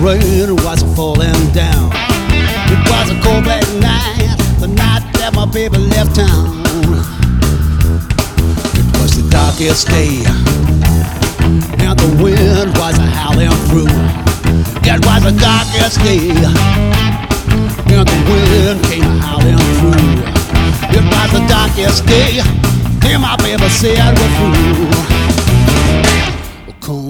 rain was falling down. It was a cold black night, the night that my baby left town. It was the darkest day, and the wind was howling through. It was the darkest day, and the wind came howling through. It was the darkest day, till my baby said we're through.